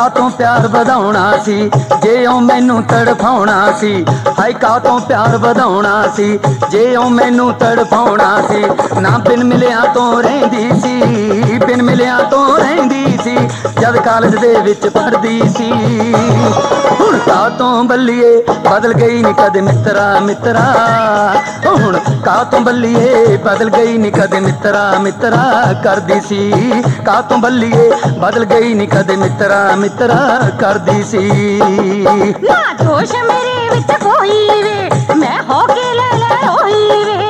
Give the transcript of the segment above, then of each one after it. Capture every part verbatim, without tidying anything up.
ਕਾਤੋਂ ਪਿਆਰ ਵਧਾਉਣਾ ਸੀ, ਜੇ ਉਹ ਮੈਨੂੰ ਤੜਫਾਉਣਾ ਸੀ। ਹਾਏ ਕਾਤੋਂ ਪਿਆਰ ਵਧਾਉਣਾ ਸੀ, ਜੇ ਉਹ ਮੈਨੂੰ ਤੜਫਾਉਣਾ ਸੀ। ਨਾ ਬਿਨ ਮਿਲਿਆ ਤੋਂ ਰਹਿੰਦੀ ਸੀ, ਬਿਨ ਮਿਲਿਆ ਤੋਂ ਰਹਿੰਦੀ ਸੀ, ਜਦ ਕਾਲਜ ਦੇ ਵਿੱਚ ਪੜ੍ਹਦੀ ਸੀ। ਹੁਣ ਕਾਤੋਂ ਬੱਲੀਏ ਬਦਲ ਗਈ ਨੀ ਕਦੇ ਮਿੱਤਰਾ ਮਿੱਤਰਾ, ਹੁਣ ਕਾਤੋਂ ਬੱਲੀਏ ਬਦਲ ਗਈ ਨੀ ਕਦੇ ਮਿੱਤਰਾ ਮਿੱਤਰਾ ਕਰਦੀ ਸੀ। ਕਾਤੋਂ ਬੱਲੀਏ ਬਦਲ ਗਈ ਨੀ ਕਦੇ ਮਿੱਤਰਾ ਮਿੱਤਰਾ ਕਰਦੀ ਸੀ। ਨਾ ਦੋਸ਼ ਮੇਰੇ ਵਿੱਚ ਕੋਈ ਵੇ, ਮੈਂ ਹੋ ਕੇ ਲੈ ਲੈ ਹੋਈ ਵੇ।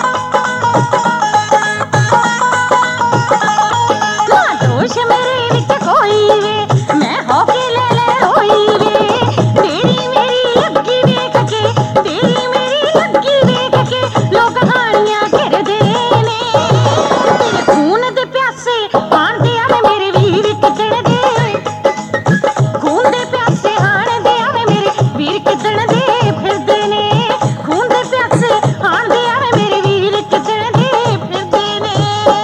ਨਾ ਦੋਸ਼ ਮੇਰੇ ਵਿੱਚ ਕੋਈ ਵੇ, ਮੈਂ ਹੋ ਕੇ ਲੈ ਲੈ ਹੋਈ ਵੇ। ਤੇਰੀ ਮੇਰੀ ਲੱਗੀ ਵੇਖ ਕੇ, ਤੇਰੀ ਮੇਰੀ ਲੱਗੀ ਵੇਖ ਕੇ ਲੋਕ ਕਹਾਣੀਆਂ ਘਿਰਦੇ ਨੇ। ਤੇਰੇ ਖੂਨ ਦੇ ਪਿਆਸੇ ਆਂਦੇ ਆਵੇ ਮੇਰੇ ਵੀਰ ਕਿੱਦਣ ਦੇ, ਖੂਨ ਦੇ ਪਿਆਸੇ ਆਂਦੇ ਆਵੇ ਮੇਰੇ ਵੀਰ ਕਿੱਦਣ ਦੇ ਫਿਰਦੇ ਨੇ। ਖੂਨ ਦੇ ਪਿਆਸੇ ਆਂਦੇ ਆਵੇ ਮੇਰੇ ਵੀਰ ਕਿੱਦਣ ਦੇ ਫਿਰਦੇ ਨੇ।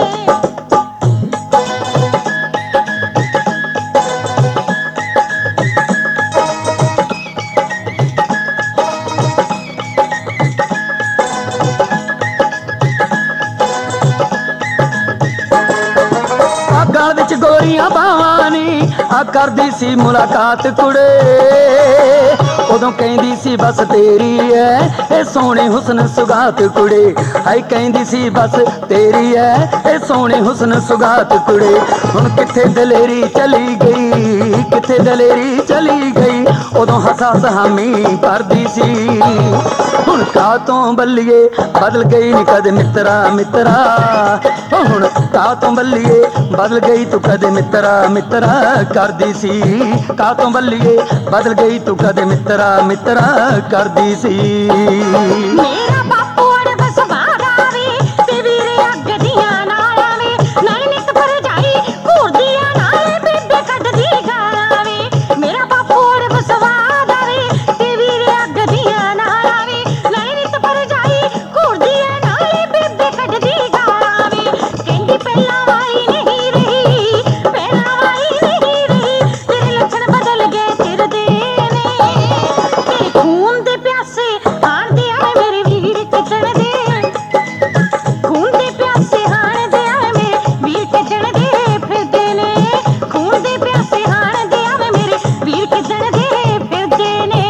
ਗਲ ਵਿੱਚ ਗੋਰੀਆਂ ਬਾਹਾਂ ਨੀ ਆ ਕਰਦੀ ਸੀ ਮੁਲਾਕਾਤ ਕੁੜੇ। ਉਦੋਂ ਕਹਿੰਦੀ ਸੀ ਬਸ ਤੇਰੀ ਐ ਇਹ ਸੋਹਣੇ ਹੁਸਨ ਸੁਗਾਤ ਕੁੜੇ। ਹਾਏ ਕਹਿੰਦੀ ਸੀ ਬਸ ਤੇਰੀ ਐ ਇਹ ਸੋਹਣੇ ਹੁਸਨ ਸੁਗਾਤ ਕੁੜੇ। ਹੁਣ ਕਿੱਥੇ ਦਲੇਰੀ ਚਲੀ ਗਈ, ਕਿੱਥੇ ਦਲੇਰੀ ਚਲੀ ਗਈ, ਉਦੋਂ ਹਸਾਸ ਹਾਮੀ ਭਰਦੀ ਸੀ। ਹੁਣ ਕਾਤੋਂ ਬੱਲੀਏ ਬਦਲ ਗਈ ਨੀ ਕਦੇ ਮਿੱਤਰਾ ਮਿੱਤਰਾ, ਹੁਣ ਕਾਤੋਂ ਬੱਲੀਏ ਬਦਲ ਗਈ ਤੂੰ ਕਦੇ ਮਿੱਤਰਾ ਮਿੱਤਰਾ ਕਰਦੀ ਸੀ। ਕਾਤੋਂ ਬੱਲੀਏ ਬਦਲ ਗਈ ਤੂੰ ਕਦੇ ਮਿੱਤਰਾ ਮਿੱਤਰਾ ਕਰਦੀ ਸੀ। ਮੇਰਾ ਬਾਪੂ ਅੜਬ ਸੁਭਾਅ ਦਾ ਵੇ, ਤੇ ਵੀਰੇ ਅੱਗ ਦੀਆਂ ਨਾਲਾਂ ਵੇ। ਨਹੀਂ ਨਿਤ ਭਰਜਾਈ ਘੂਰਦੀਆਂ ਨਾਲੇ ਬੇਬੇ ਕੱਢਦੀ ਗਾਲਾਂ ਵੇ। ਮੇਰਾ ਬਾਪੂ ਅੜਬ ਸੁਭਾਅ ਦਾ ਵੇ, ਤੇ ਵੀਰੇ ਅੱਗ ਦੀਆਂ ਨਾਲਾਂ ਵੇ। ਨਹੀਂ ਨਿਤ ਭਰਜਾਈ ਘੂਰਦੀਆਂ ਨਾਲੇ ਬੇਬੇ ਕੱਢਦੀ ਗਾਲਾਂ ਵੇ। ਕਹਿੰਦੀ ਪਹਿਲਾਂ ਵਾਲੀ ਨਹੀਂ ਰਹੀ, ਪਹਿਲਾਂ ਵਾਲੀ ਨਹੀਂ ਰਹੀ, ਤੇਰੇ ਲੱਛਣ ਬਦਲ ਗਏ ਫਿਰਦੇ ਨੇ। ਤੇਰੇ ਖੂਨ ਦੇ ਪਿਆਸੇ ਆਂਦੇ ਆਵੇ ਮੇਰੇ ਵੀਰ ਕਿੱਦਣ ਦੇ, ਖੂਨ ਦੇ ਪਿਆਸੇ ਆਂਦੇ ਆਵੇ ਮੇਰੇ ਵੀਰ ਕਿੱਦਣ ਦੇ ਫਿਰਦੇ ਨੇ। ਖੂਨ ਦੇ ਪਿਆਸੇ ਆਂਦੇ ਆਵੇ ਮੇਰੇ ਵੀਰ ਕਿੱਦਣ ਦੇ ਫਿਰਦੇ ਨੇ।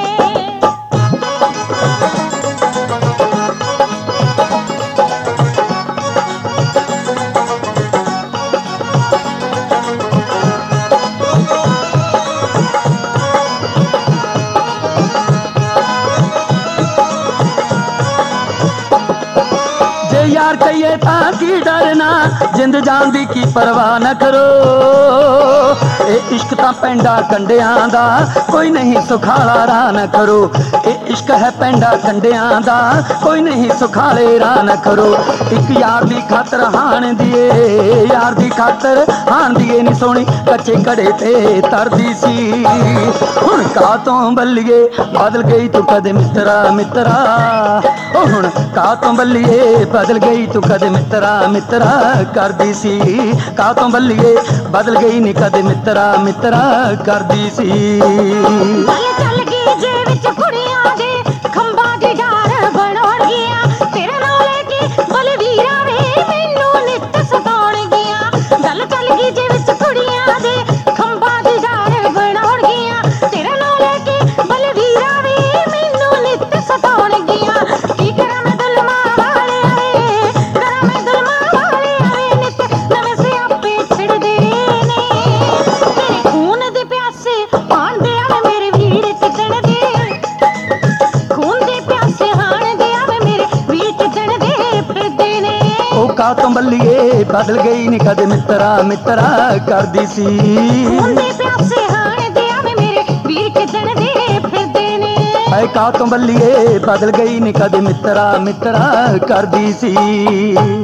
ਜੇ यार कहिए था की डरना, जिंद जान दी की परवाह न करो। ए इश्क तां पेंडा कंडियां दा, कोई नहीं सुखाला राह न करो। ए इश्क है पेंडा कंडियां दा, कोई नहीं सुखाले राह न करो। एक यार दी खातर हाण दिए, यार दी खातर हाण दिए नी सोनी कच्चे कड़े ते तरदी सी। हुण कातों बल्लिए बदल गई तू कदे मित्रा मित्रा, ओ हुण कातों बल्लिए बदल गई तू कदे मित्रा मित्रा करदी सी। कातों बल्लिए बदल गई नी कदे मित्रा मित्रा करदी सी। ਚੱਲ ਚੱਲ ਗਈ ਜੇ ਵਿੱਚ ਕੁੜੀਆਂ ਦੇ ਖੰਭਾਂ ਦੀ ਡਾਰ ਬਣਾਉਣ ਗਿਆ। ਤੇਰੇ ਨਾਲ ਲੈ ਕੇ ਬਲਵੀਰਾ ਵੇ ਮੈਨੂੰ ਨਿੱਤ ਸਤਾਉਣ ਗਿਆ। ਚੱਲ ਚੱਲ ਗਈ ਜੇ ਵਿੱਚ ਕੁੜੀਆਂ ਦੇ ਖੰਭਾਂ ਦੀ ਡਾਰ ਬਣਾਉਣ ਗਿਆ। ਤੇਰੇ ਨਾਲ ਲੈ ਕੇ ਬਲਵੀਰਾ ਵੇ ਮੈਨੂੰ ਨਿੱਤ ਸਤਾਉਣ ਗਿਆ। ਕੀ ਕਰਾਂ ਮੈਂ ਦੁਲਮਾ ਵਾਲਿਆ ਵੇ, ਕਰਾਂ ਮੈਂ ਦੁਲਮਾ ਵਾਲਿਆ ਵੇ, ਨਿੱਤ ਨਵੇਂ ਸਿਆਪੇ ਛਿੜਦੇ ਨੇ। ਤੇਰੇ ਖੂਨ ਦੇ ਪਿਆਸੇ ਆਂਦੇ ਆਵੇ ਮੇਰੇ ਵੀਰ ਕਿੱਦਣ ਦੇ, ਖੂਨ ਦੇ ਪਿਆਸੇ ਆਂਦੇ ਆਵੇ ਮੇਰੇ ਵੀਰ ਕਿੱਦਣ ਦੇ ਫਿਰਦੇ ਨੇ। ओ कातों बल्लिए बदल गई नी कदे मित्रा मित्रा करदी सी। ਖੂਨ ਦੇ ਪਿਆਸੇ ਆਂਦੇ ਆਵੇ ਮੇਰੇ ਵੀਰ ਕਿੱਦਣ ਦੇ ਫਿਰਦੇ ਨੇ। ऐ कातों बल्लिए बदल गई नी कदे मित्रा मित्रा करदी सी।